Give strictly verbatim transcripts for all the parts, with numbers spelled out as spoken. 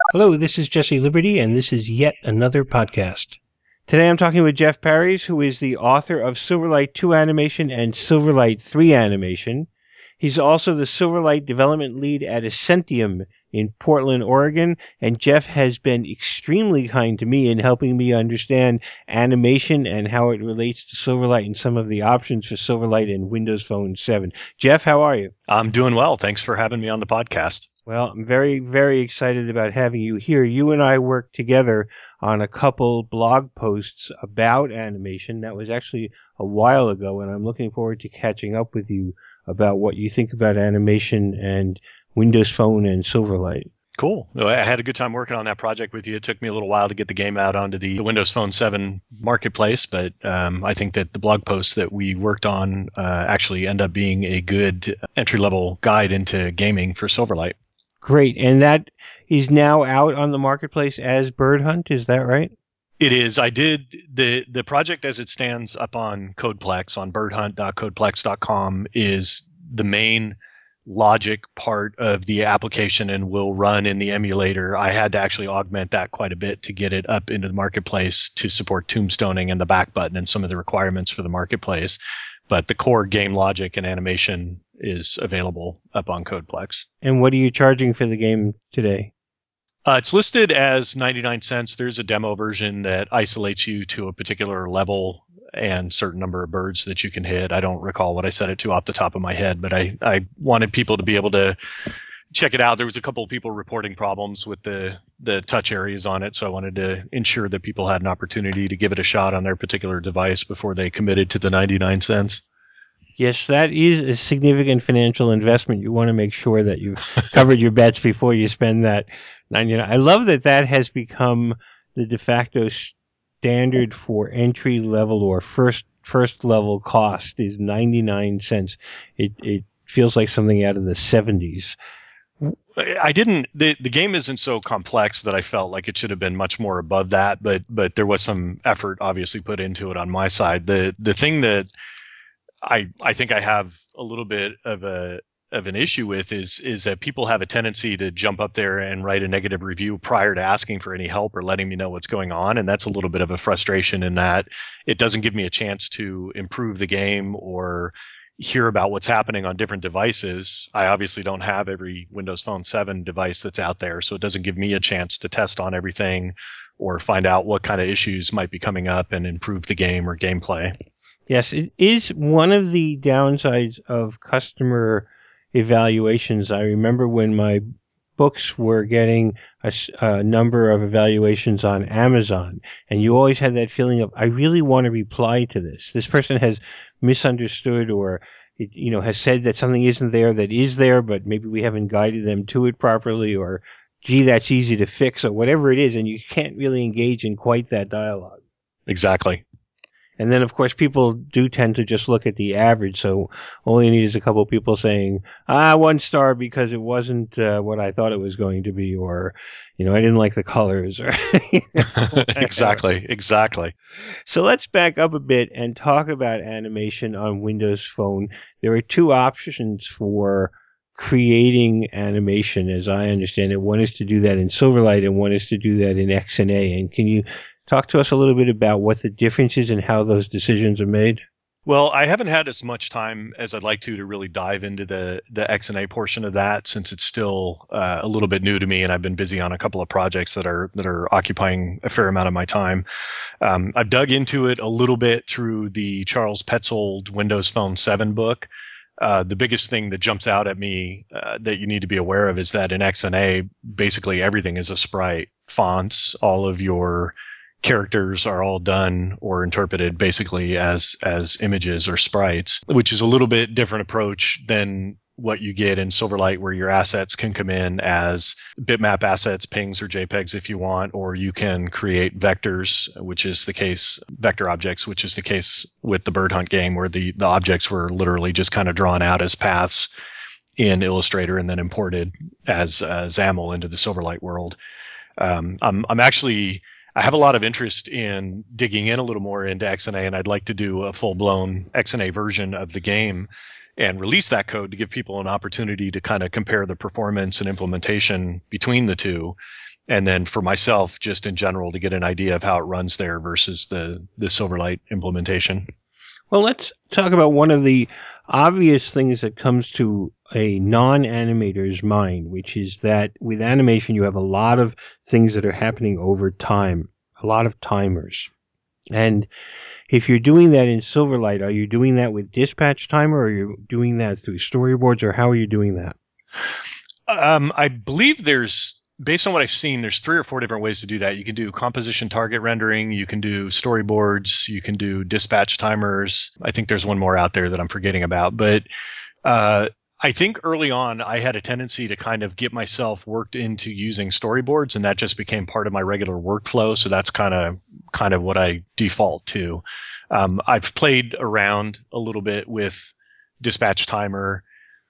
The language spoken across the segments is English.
Hello, this is Jesse Liberty, and this is yet another podcast. Today I'm talking with Jeff Parries, who is the author of Silverlight two Animation and Silverlight three Animation. He's also the Silverlight development lead at Essentium in Portland, Oregon, and Jeff has been extremely kind to me in helping me understand animation and how it relates to Silverlight and some of the options for Silverlight in Windows Phone seven. Jeff, how are you? I'm doing well. Thanks for having me on the podcast. Well, I'm very, very excited about having you here. You and I worked together on a couple blog posts about animation. That was actually a while ago, and I'm looking forward to catching up with you about what you think about animation and Windows Phone and Silverlight. Cool. I had a good time working on that project with you. It took me a little while to get the game out onto the Windows Phone seven marketplace, but um, I think that the blog posts that we worked on uh, actually end up being a good entry-level guide into gaming for Silverlight. Great. And that is now out on the marketplace as Bird Hunt, is that right? It is. I did the the project as it stands up on Codeplex on birdhunt dot codeplex dot com is the main logic part of the application and will run in the emulator. I had to actually augment that quite a bit to get it up into the marketplace to support tombstoning and the back button and some of the requirements for the marketplace. But the core game logic and animation is available up on Codeplex. And what are you charging for the game today? Uh, it's listed as ninety-nine cents. There's a demo version that isolates you to a particular level and certain number of birds that you can hit. I don't recall what I set it to off the top of my head, but I, I wanted people to be able to check it out. There was a couple of people reporting problems with the, the touch areas on it, so I wanted to ensure that people had an opportunity to give it a shot on their particular device before they committed to the ninety-nine cents. Yes, that is a significant financial investment. You want to make sure that you've covered your bets before you spend that ninety-nine. I love that that has become the de facto standard for entry level or first first level cost is ninety-nine cents. It it feels like something out of the seventies. I didn't. The, the game isn't so complex that I felt like it should have been much more above that, but but there was some effort obviously put into it on my side. The the thing that I I think I have a little bit of a of an issue with is is that people have a tendency to jump up there and write a negative review prior to asking for any help or letting me know what's going on, and that's a little bit of a frustration in that it doesn't give me a chance to improve the game or hear about what's happening on different devices. I obviously don't have every Windows Phone seven device that's out there, so it doesn't give me a chance to test on everything or find out what kind of issues might be coming up and improve the game or gameplay. Yes, it is one of the downsides of customer evaluations. I remember when my books were getting a, s- a number of evaluations on Amazon, and you always had that feeling of, I really want to reply to this. This person has misunderstood or it, you know, has said that something isn't there that is there, but maybe we haven't guided them to it properly, or gee, that's easy to fix, or whatever it is, and you can't really engage in quite that dialogue. Exactly. And then, of course, people do tend to just look at the average. So all you need is a couple of people saying, ah, one star because it wasn't uh, what I thought it was going to be, or, you know, I didn't like the colors, or, you know, whatever. Exactly. Exactly. So let's back up a bit and talk about animation on Windows Phone. There are two options for creating animation, as I understand it. One is to do that in Silverlight, and one is to do that in X N A. And can you talk to us a little bit about what the difference is and how those decisions are made? Well, I haven't had as much time as I'd like to to really dive into the the X and A portion of that since it's still uh, a little bit new to me, and I've been busy on a couple of projects that are that are occupying a fair amount of my time. Um, I've dug into it a little bit through the Charles Petzold Windows Phone seven book. Uh, the biggest thing that jumps out at me uh, that you need to be aware of is that in X N A, basically everything is a sprite. Fonts, all of your characters are all done or interpreted basically as as images or sprites, which is a little bit different approach than what you get in Silverlight, where your assets can come in as bitmap assets, pings or JPEGs if you want, or you can create vectors, which is the case, vector objects, which is the case with the Bird Hunt game, where the, the objects were literally just kind of drawn out as paths in Illustrator and then imported as, as XAML into the Silverlight world. Um, I'm, I'm actually I have a lot of interest in digging in a little more into X N A, and I'd like to do a full-blown X N A version of the game and release that code to give people an opportunity to kind of compare the performance and implementation between the two And then for myself, just in general, to get an idea of how it runs there versus the, the Silverlight implementation. Well, let's talk about one of the obvious things that comes to a non-animator's mind, which is that with animation, you have a lot of things that are happening over time, a lot of timers. And if you're doing that in Silverlight, are you doing that with dispatch timer, or are you doing that through storyboards, or how are you doing that? Um, I believe there's, based on what I've seen, there's three or four different ways to do that. You can do composition target rendering, you can do storyboards, you can do dispatch timers. I think there's one more out there that I'm forgetting about. But uh, I think early on, I had a tendency to kind of get myself worked into using storyboards, and that just became part of my regular workflow. So that's kind of kind of what I default to. Um, I've played around a little bit with dispatch timer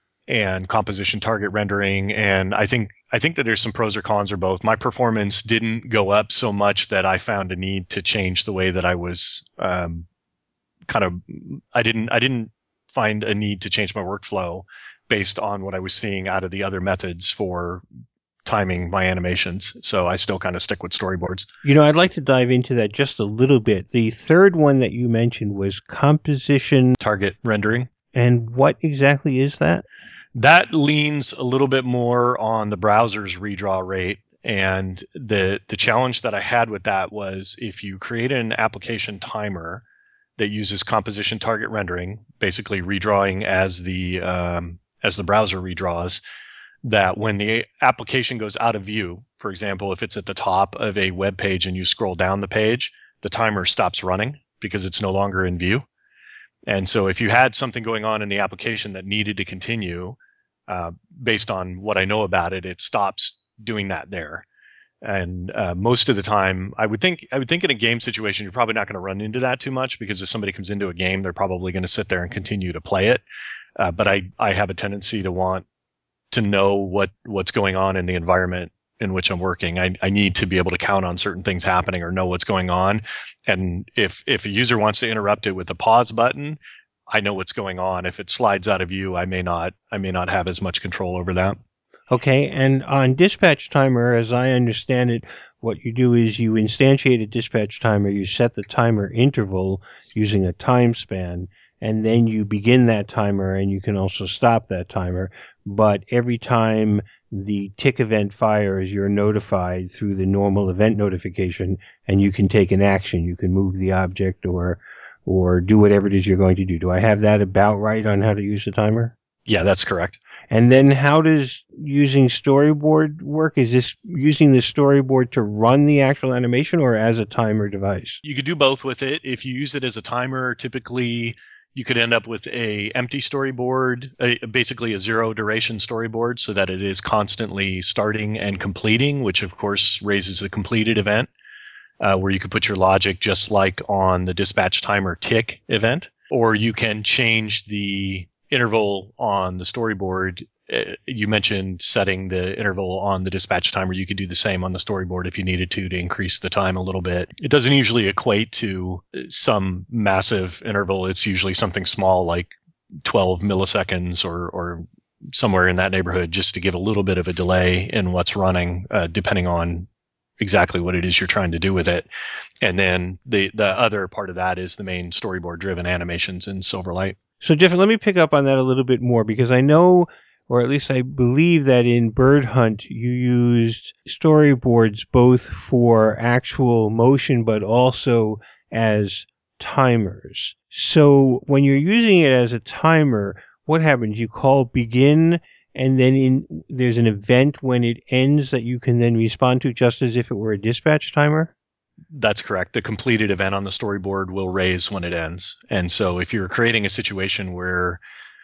and composition target rendering, and I think I think that there's some pros or cons or both. My performance didn't go up so much that I found a need to change the way that I was um, kind of. I didn't I didn't find a need to change my workflow based on what I was seeing out of the other methods for timing my animations. So I still kind of stick with storyboards. You know, I'd like to dive into that just a little bit. The third one that you mentioned was composition target rendering. And what exactly is that? That leans a little bit more on the browser's redraw rate. And the the challenge that I had with that was if you create an application timer that uses composition target rendering, basically redrawing as the um, as the browser redraws, that when the application goes out of view, for example, if it's at the top of a web page and you scroll down the page, the timer stops running because it's no longer in view. And so if you had something going on in the application that needed to continue, uh, based on what I know about it, it stops doing that there. And uh, most of the time, I would think I would think in a game situation, you're probably not going to run into that too much, because if somebody comes into a game, they're probably going to sit there and continue to play it. Uh, but I, I have a tendency to want to know what, what's going on in the environment in which I'm working. I, I need to be able to count on certain things happening or know what's going on. And if if a user wants to interrupt it with a pause button, I know what's going on. If it slides out of view, I may not I may not have as much control over that. Okay, and on dispatch timer, as I understand it, what you do is you instantiate a dispatch timer, you set the timer interval using a time span, and then you begin that timer, and you can also stop that timer. But every time the tick event fires, you're notified through the normal event notification, and you can take an action. You can move the object or or do whatever it is you're going to do. Do I have that about right on how to use the timer? Yeah, that's correct. And then how does using storyboard work? Is this using the storyboard to run the actual animation or as a timer device? You could do both with it. If you use it as a timer, typically you could end up with a empty storyboard, a, basically a zero duration storyboard, so that it is constantly starting and completing, which of course raises the completed event, uh, where you could put your logic just like on the dispatch timer tick event. Or you can change the interval on the storyboard. Uh, you mentioned setting the interval on the dispatch timer. You could do the same on the storyboard if you needed to to increase the time a little bit. It doesn't usually equate to some massive interval. It's usually something small like twelve milliseconds or or somewhere in that neighborhood, just to give a little bit of a delay in what's running, uh, depending on exactly what it is you're trying to do with it. And then the the other part of that is the main storyboard driven animations in Silverlight. So, Jeff, let me pick up on that a little bit more, because I know, or at least I believe, that in Bird Hunt you used storyboards both for actual motion but also as timers. So when you're using it as a timer, what happens? You call begin, and then in there's an event when it ends that you can then respond to, just as if it were a dispatch timer? That's correct. The completed event on the storyboard will raise when it ends. And so if you're creating a situation where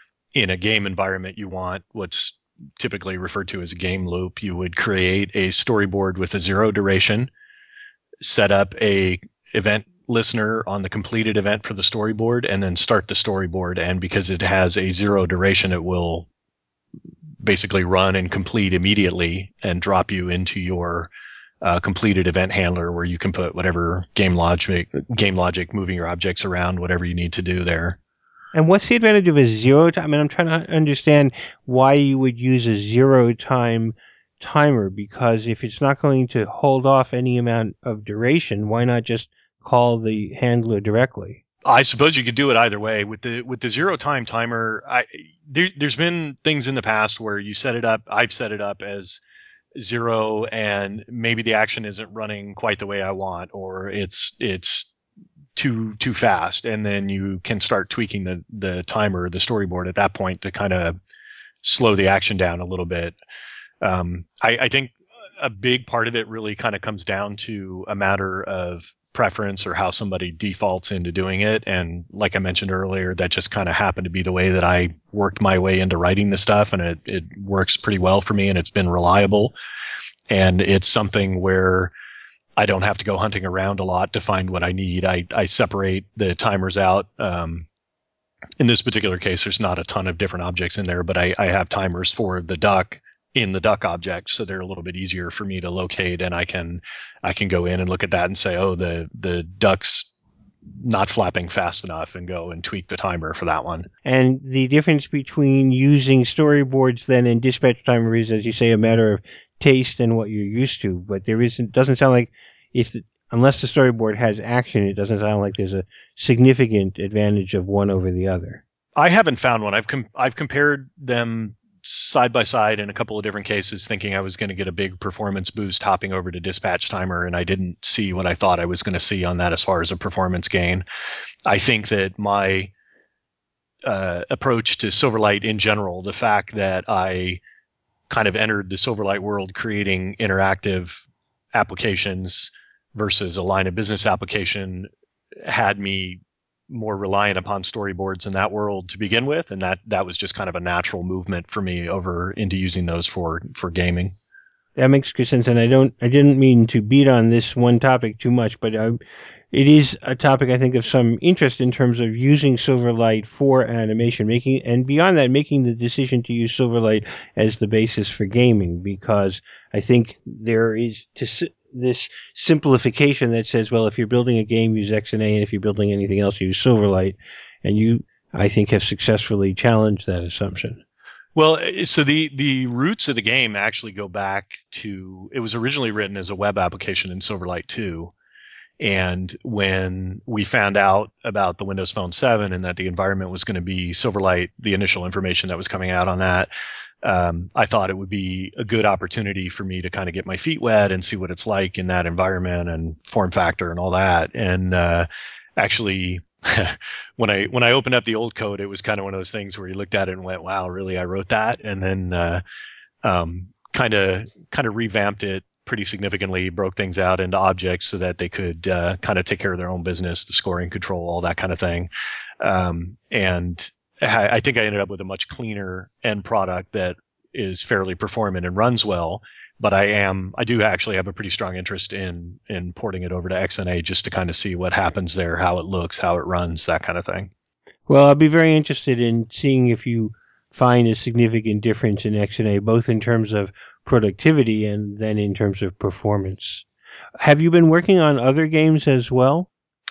in a game environment you want what's typically referred to as a game loop, you would create a storyboard with a zero duration, set up a event listener on the completed event for the storyboard, and then start the storyboard. And because it has a zero duration, it will basically run and complete immediately and drop you into your uh, completed event handler, where you can put whatever game logic, game logic, moving your objects around, whatever you need to do there. And what's the advantage of a zero time? I mean, I'm trying to understand why you would use a zero time timer? Because if it's not going to hold off any amount of duration, why not just call the handler directly? I suppose you could do it either way. With the with the zero time timer, I there, there's been things in the past where you set it up. I've set it up as zero, and maybe the action isn't running quite the way I want, or it's it's too too fast, and then you can start tweaking the the timer, the storyboard at that point to kind of slow the action down a little bit. Um, I, I think a big part of it really kind of comes down to a matter of preference or how somebody defaults into doing it. And like I mentioned earlier, that just kind of happened to be the way that I worked my way into writing the stuff, and it, it works pretty well for me, and it's been reliable. And it's something where I don't have to go hunting around a lot to find what I need. I, I separate the timers out. Um, in this particular case, there's not a ton of different objects in there, but I, I have timers for the duck in the duck object, so they're a little bit easier for me to locate, and I can I can go in and look at that and say, oh, the the duck's not flapping fast enough, and go and tweak the timer for that one. And the difference between using storyboards then and dispatch timer is, as you say, a matter of taste and what you're used to. But there isn't doesn't sound like if the, unless the storyboard has action, it doesn't sound like there's a significant advantage of one over the other. I haven't found one. I've com- I've compared them side by side in a couple of different cases, thinking I was going to get a big performance boost hopping over to dispatch timer, and I didn't see what I thought I was going to see on that as far as a performance gain. I think that my uh, approach to Silverlight in general, the fact that I kind of entered the Silverlight world creating interactive applications versus a line of business application, had me more reliant upon storyboards in that world to begin with, and that that was just kind of a natural movement for me over into using those for for gaming. That makes good sense, and I don't, I didn't mean to beat on this one topic too much, but I, it is a topic I think of some interest in terms of using Silverlight for animation, making and beyond that, making the decision to use Silverlight as the basis for gaming, because I think there is to this simplification that says, well, if you're building a game, use X N A, and if you're building anything else, use Silverlight, and you, I think, have successfully challenged that assumption. Well, so the the roots of the game actually go back to, it was originally written as a web application in Silverlight two. And when we found out about the Windows Phone seven and that the environment was going to be Silverlight, the initial information that was coming out on that, um, I thought it would be a good opportunity for me to kind of get my feet wet and see what it's like in that environment and form factor and all that. And uh, actually, when I when I opened up the old code, it was kind of one of those things where you looked at it and went, "Wow, really? I wrote that?" And then uh, um, kind of kind of revamped it pretty significantly, broke things out into objects so that they could uh, kind of take care of their own business, the scoring control, all that kind of thing. Um, and I, I think I ended up with a much cleaner end product that is fairly performant and runs well. But I am, I do actually have a pretty strong interest in in porting it over to X N A just to kind of see what happens there, how it looks, how it runs, that kind of thing. Well, I'll be very interested in seeing if you find a significant difference in X N A, both in terms of productivity and then in terms of performance. Have you been working on other games as well?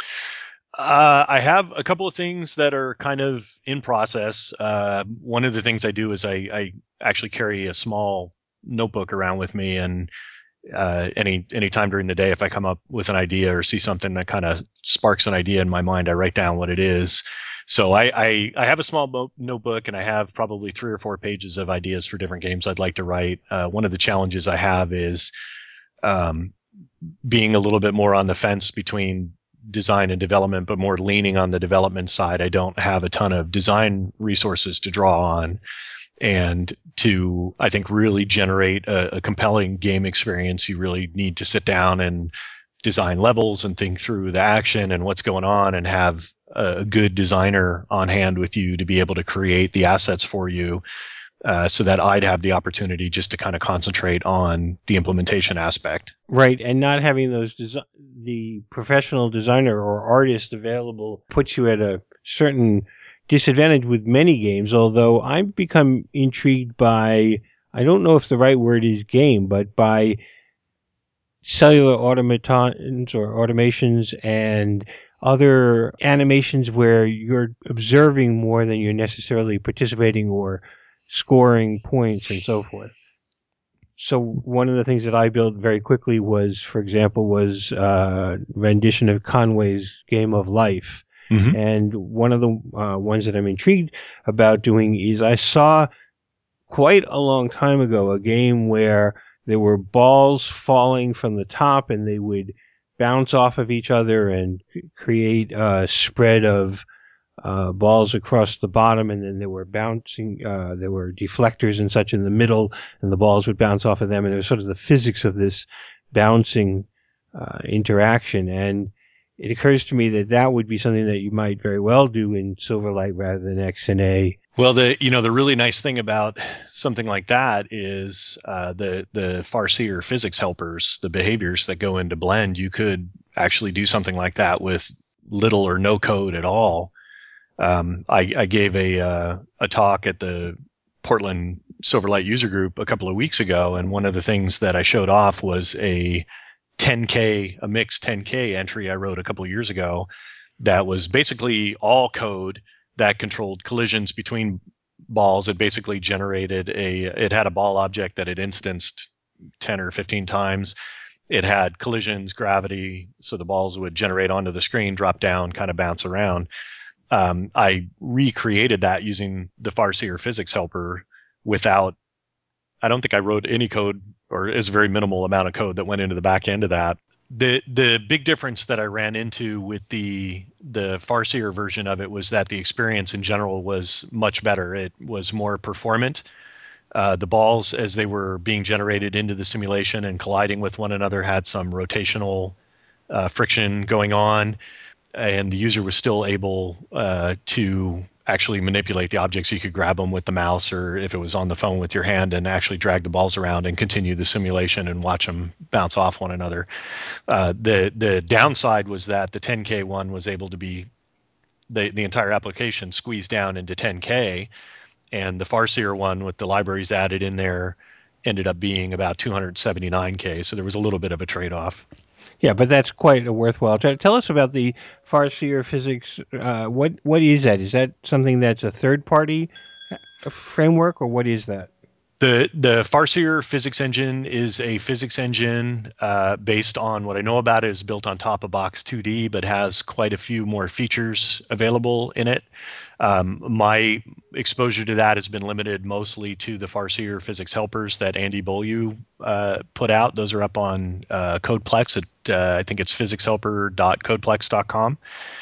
Uh, I have a couple of things that are kind of in process. Uh, one of the things I do is I, I actually carry a small notebook around with me, and uh, any any time during the day, if I come up with an idea or see something that kind of sparks an idea in my mind, I write down what it is. So I, I, I have a small mo- notebook, and I have probably three or four pages of ideas for different games I'd like to write. Uh, one of the challenges I have is um, being a little bit more on the fence between design and development, but more leaning on the development side. I don't have a ton of design resources to draw on. And to, I think, really generate a, a compelling game experience, you really need to sit down and design levels and think through the action and what's going on, and have a good designer on hand with you to be able to create the assets for you, uh, so that I'd have the opportunity just to kind of concentrate on the implementation aspect. Right, and not having those desi- the professional designer or artist available puts you at a certain disadvantage with many games. Although I've become intrigued by, I don't know if the right word is game, but by cellular automatons or automations and other animations where you're observing more than you're necessarily participating or scoring points and so forth. So one of the things that I built very quickly was, for example, was uh, rendition of Conway's Game of Life. Mm-hmm. And one of the uh, ones that I'm intrigued about doing is I saw quite a long time ago a game where there were balls falling from the top and they would bounce off of each other and create a spread of uh, balls across the bottom, and then there were bouncing, uh, there were deflectors and such in the middle, and the balls would bounce off of them, and it was sort of the physics of this bouncing uh, interaction. And it occurs to me that that would be something that you might very well do in Silverlight rather than X N A. Well, the you know the really nice thing about something like that is uh, the the Farseer physics helpers, the behaviors that go into Blend. You could actually do something like that with little or no code at all. Um, I, I gave a uh, a talk at the Portland Silverlight user group a couple of weeks ago, and one of the things that I showed off was a ten K, a mixed ten K entry I wrote a couple of years ago that was basically all code that controlled collisions between balls. It basically generated a, it had a ball object that it instanced ten or fifteen times. It had collisions, gravity, so the balls would generate onto the screen, drop down, kind of bounce around. Um, I recreated that using the Farseer physics helper without, I don't think I wrote any code, or is a very minimal amount of code that went into the back end of that. The the big difference that I ran into with the the Farseer version of it was that the experience in general was much better. It was more performant. Uh, the balls, as they were being generated into the simulation and colliding with one another, had some rotational uh, friction going on, and the user was still able uh, to actually manipulate the objects. You could grab them with the mouse, or if it was on the phone with your hand, and actually drag the balls around and continue the simulation and watch them bounce off one another. Uh, the the downside was that the ten K one was able to be the the entire application squeezed down into ten K, and the Farseer one with the libraries added in there ended up being about two hundred seventy-nine K. So there was a little bit of a trade-off. Yeah, but that's quite a worthwhile. T- tell us about the Farseer physics. Uh, what what is that? Is that something that's a third party framework, or what is that? The the Farseer physics engine is a physics engine uh, based on what I know about it is built on top of Box two D, but has quite a few more features available in it. Um, my exposure to that has been limited mostly to the Farseer physics helpers that Andy Beaulieu uh, put out. Those are up on uh, CodePlex at uh, I think it's physics helper dot codeplex dot com.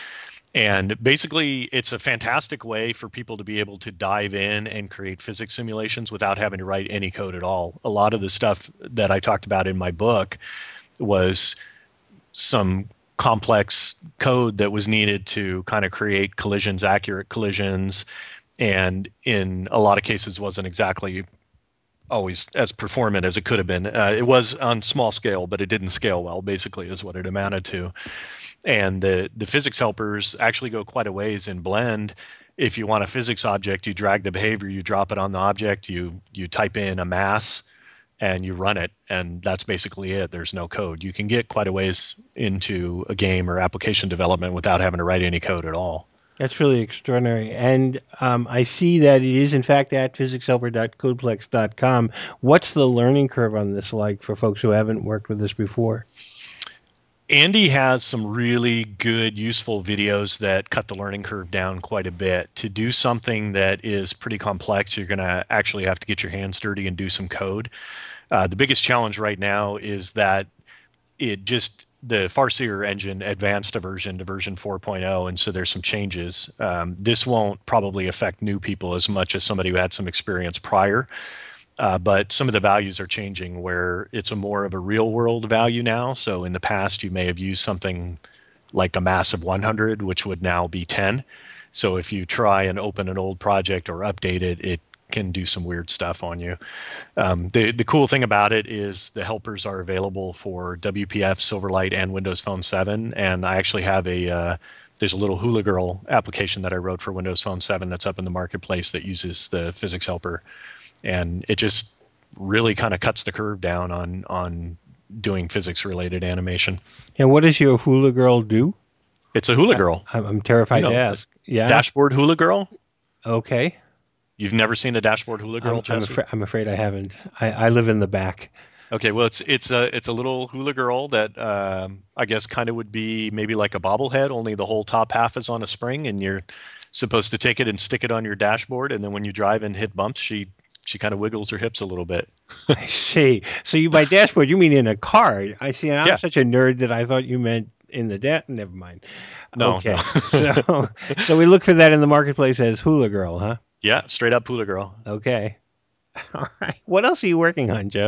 And basically, it's a fantastic way for people to be able to dive in and create physics simulations without having to write any code at all. A lot of the stuff that I talked about in my book was some complex code that was needed to kind of create collisions, accurate collisions, and in a lot of cases wasn't exactly always as performant as it could have been. Uh, it was on small scale, but it didn't scale well, basically, is what it amounted to. And the the physics helpers actually go quite a ways in Blend. If you want a physics object, you drag the behavior, you drop it on the object, you you type in a mass, and you run it, and that's basically it. There's no code. You can get quite a ways into a game or application development without having to write any code at all. That's really extraordinary. And um, I see that it is, in fact, at physics helper dot codeplex dot com. What's the learning curve on this like for folks who haven't worked with this before? Andy has some really good, useful videos that cut the learning curve down quite a bit. To do something that is pretty complex, you're going to actually have to get your hands dirty and do some code. Uh, the biggest challenge right now is that it just the Farseer engine advanced a version to version four point oh, and so there's some changes. Um, this won't probably affect new people as much as somebody who had some experience prior. Uh, but some of the values are changing where it's a more of a real world value now. So in the past, you may have used something like a mass of one hundred, which would now be ten. So if you try and open an old project or update it, it can do some weird stuff on you. Um, the the cool thing about it is the helpers are available for W P F, Silverlight, and Windows Phone seven. And I actually have a uh, there's a little Hula Girl application that I wrote for Windows Phone seven that's up in the marketplace that uses the physics helper, and it just really kind of cuts the curve down on on doing physics related animation. And what does your hula girl do? It's a Hula I, Girl, I'm I'm you terrified to know, ask. Yeah. dashboard Hula Girl. Okay. You've never seen a dashboard hula I'm girl, I'm Jesse? afraid I'm afraid I haven't. I, I live in the back. Okay, well, it's it's a it's a little hula girl that um, I guess kind of would be maybe like a bobblehead, only the whole top half is on a spring, and you're supposed to take it and stick it on your dashboard, and then when you drive and hit bumps, she she kind of wiggles her hips a little bit. I see. So you by dashboard, you mean in a car? I see. And I'm Yeah, such a nerd that I thought you meant in the dash. Never mind. no, no, Okay. So so we look for that in the marketplace as Hula Girl, huh? yeah, straight up hula girl. Okay. All right. What else are you working on, Jeff?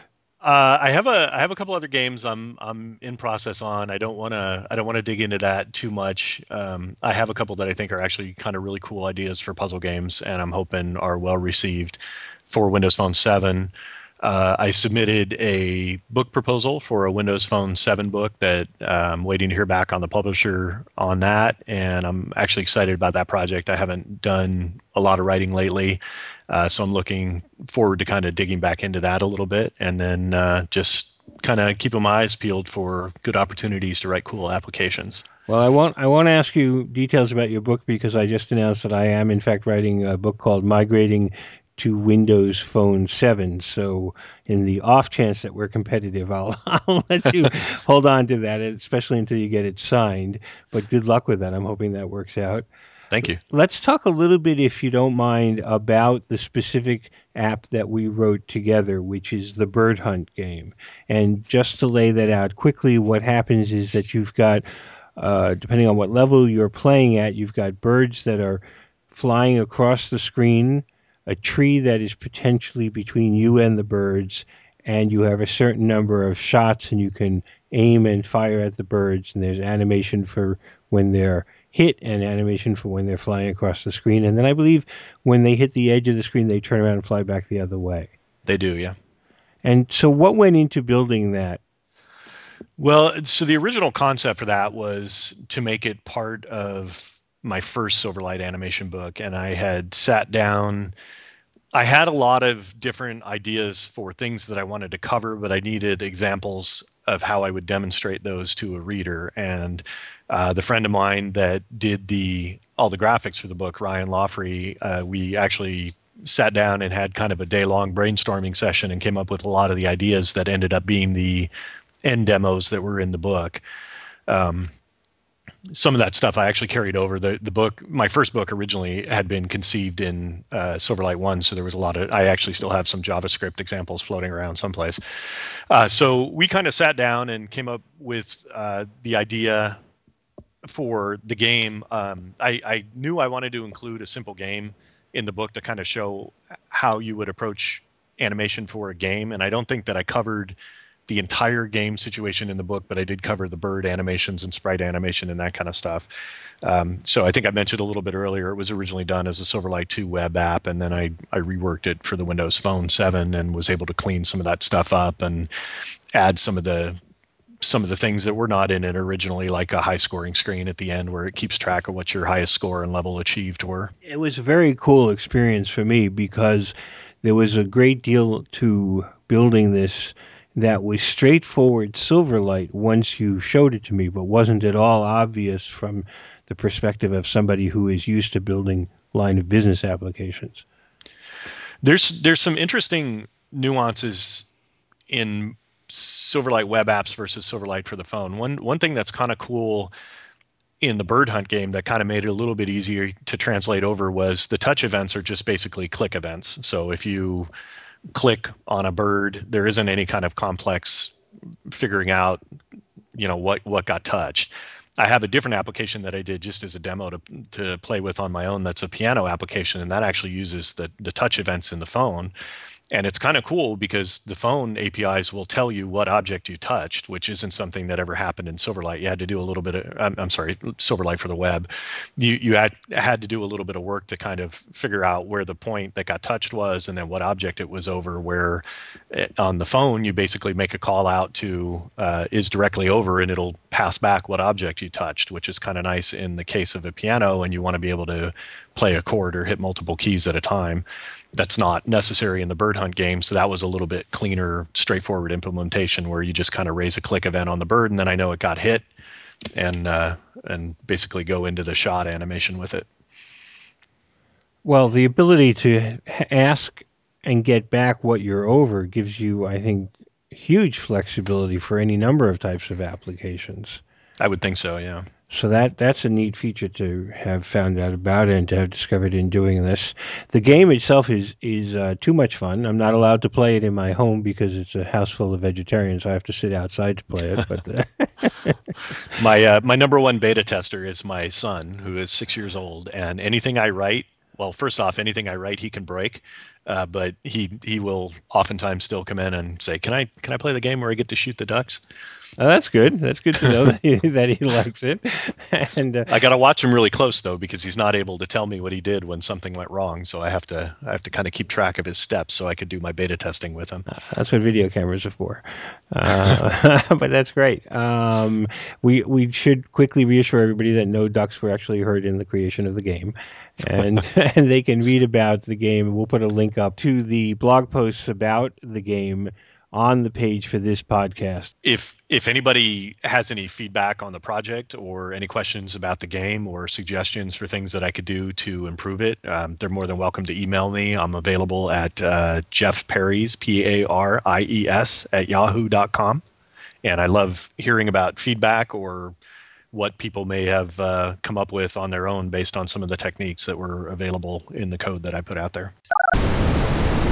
Uh, I have a I have a couple other games I'm I'm in process on. I don't want to I don't want to dig into that too much. Um, I have a couple that I think are actually kind of really cool ideas for puzzle games, and I'm hoping are well received for Windows Phone seven. Uh, I submitted a book proposal for a Windows Phone seven book that uh, I'm waiting to hear back on the publisher on that, and I'm actually excited about that project. I haven't done a lot of writing lately, uh, so I'm looking forward to kind of digging back into that a little bit, and then uh, just kind of keeping my eyes peeled for good opportunities to write cool applications. Well, I won't. I won't ask you details about your book because I just announced that I am, in fact, writing a book called "Migrating to Windows Phone seven." So, in the off chance that we're competitive, I'll I'll let you hold on to that, especially until you get it signed. But good luck with that. I'm hoping that works out. Thank you. Let's talk a little bit, if you don't mind, about the specific app that we wrote together, which is the Bird Hunt game. And just to lay that out quickly, what happens is that you've got, uh, depending on what level you're playing at, you've got birds that are flying across the screen, a tree that is potentially between you and the birds, and you have a certain number of shots, and you can aim and fire at the birds, and there's animation for when they're hit and animation for when they're flying across the screen. And then I believe when they hit the edge of the screen, they turn around and fly back the other way. They do, yeah. And so, what went into building that? Well, so the original concept for that was to make it part of my first Silverlight animation book, and I had sat down. I had a lot of different ideas for things that I wanted to cover, but I needed examples of how I would demonstrate those to a reader. And uh, the friend of mine that did the all the graphics for the book, Ryan Lawfrey, uh, we actually sat down and had kind of a day long brainstorming session and came up with a lot of the ideas that ended up being the end demos that were in the book. Um, some of that stuff I actually carried over. The the book, my first book originally had been conceived in uh, Silverlight one, so there was a lot of. I actually still have some JavaScript examples floating around someplace. Uh, so we kind of sat down and came up with uh, the idea for the game. Um, I, I knew I wanted to include a simple game in the book to kind of show how you would approach animation for a game, and I don't think that I covered the entire game situation in the book, but I did cover the bird animations and sprite animation and that kind of stuff. Um, so I think I mentioned a little bit earlier, it was originally done as a Silverlight two web app, and then I, I reworked it for the Windows Phone seven and was able to clean some of that stuff up and add some of the some of the things that were not in it originally, like a high scoring screen at the end where it keeps track of what your highest score and level achieved were. It was a very cool experience for me because there was a great deal to building this that was straightforward Silverlight once you showed it to me, but wasn't at all obvious from the perspective of somebody who is used to building line of business applications. There's there's some interesting nuances in Silverlight web apps versus Silverlight for the phone. One one thing that's kind of cool in the Bird Hunt game that kind of made it a little bit easier to translate over was the touch events are just basically click events. So if you click on a bird, there isn't any kind of complex figuring out, you know, what what got touched. I have a different application that I did just as a demo to to play with on my own. That's a piano application, and that actually uses the the touch events in the phone. And it's kind of cool because the phone A P Is will tell you what object you touched, which isn't something that ever happened in Silverlight. You had to do a little bit of, I'm, I'm sorry, Silverlight for the web. You you had had to do a little bit of work to kind of figure out where the point that got touched was, and then what object it was over. Where eh, on the phone you basically make a call out to uh, is directly over, and it'll pass back what object you touched, which is kind of nice in the case of a piano, and you want to be able to play a chord or hit multiple keys at a time. That's not necessary in the Bird Hunt game, so that was a little bit cleaner, straightforward implementation where you just kind of raise a click event on the bird, and then I know it got hit, and uh, and basically go into the shot animation with it. Well, the ability to h- ask and get back what you're over gives you, I think, huge flexibility for any number of types of applications. I would think so. Yeah. So that that's a neat feature to have found out about and to have discovered in doing this. The game itself is is uh, too much fun. I'm not allowed to play it in my home because it's a house full of vegetarians. I have to sit outside to play it. But uh, My uh, my number one beta tester is my son, who is six years old, and anything I write, well, first off, anything I write, he can break, uh, but he he will oftentimes still come in and say, "Can I can I play the game where I get to shoot the ducks?" oh, that's good. That's good to know that he, that he likes it. And uh, I got to watch him really close though, because he's not able to tell me what he did when something went wrong. So I have to I have to kind of keep track of his steps so I could do my beta testing with him. that's what video cameras are for. Uh, but that's great. Um, we we should quickly reassure everybody that no ducks were actually hurt in the creation of the game, and and they can read about the game. We'll put a link up to the blog posts about the game on the page for this podcast. if if anybody has any feedback on the project or any questions about the game or suggestions for things that I could do to improve it, um, they're more than welcome to email me. I'm available at uh, Jeff Paries, P A R I E S, at yahoo dot com. And I love hearing about feedback or what people may have uh, come up with on their own based on some of the techniques that were available in the code that I put out there.